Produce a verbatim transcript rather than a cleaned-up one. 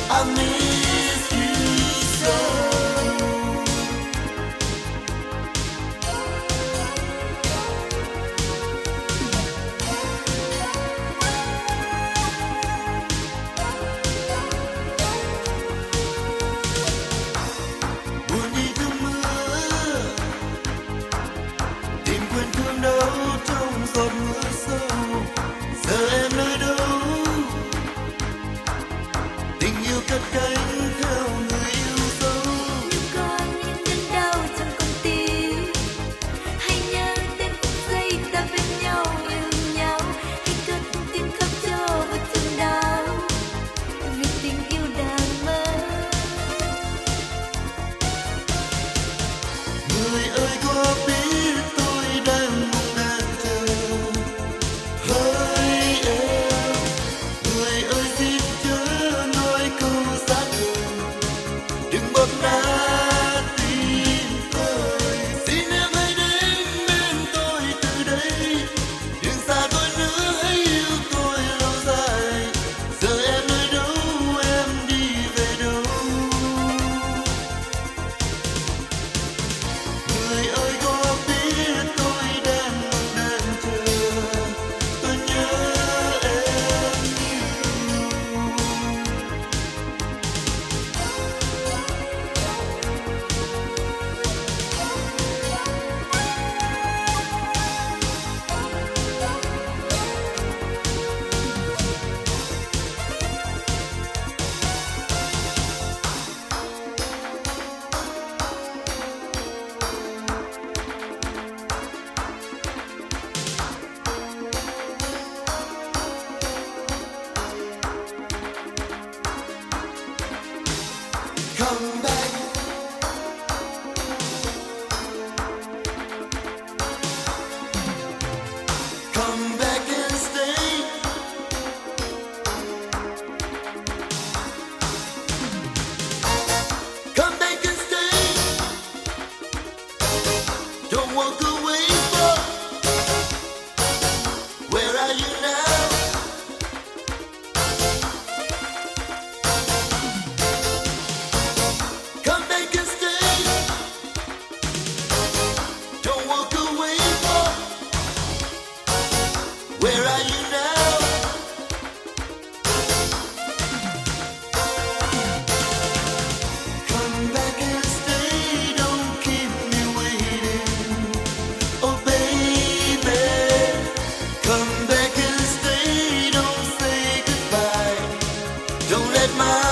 I miss you so. Buồn đi cơn mưa, tìm quên thương đâu trong giọt mưa sâu. Giờ em nơi đâu? Tình yêu cất cánh theo người yêu dấu. Nếu có những cơn đau trong con tim, hãy nhớ đến phút giây ta bên nhau yêu nhau. Hãy cất tiếng khóc cho vết thương đau, vì tình yêu đang mơ. Người ơi có biết tôi đang mong đợi chờ. Hỡi em, người ơi xin chớ nói câu xa vời, đừng bóp nát tim tôi. Xin em hãy đến bên tôi từ đây, đừng xa tôi nữa, hãy yêu tôi lâu dài. Giờ em nơi đâu, em đi về đâu? Người ơi có biết tôi đang mong đợi chờ, tôi nhớ em nhiều. Come back. Come back and stay. Come back and stay. Don't walk away from. Where are you now? Come back and stay. Don't walk away from. Where are you now? Come back and stay. Don't keep me waiting. Oh baby, come back and stay. Don't say goodbye. Don't let my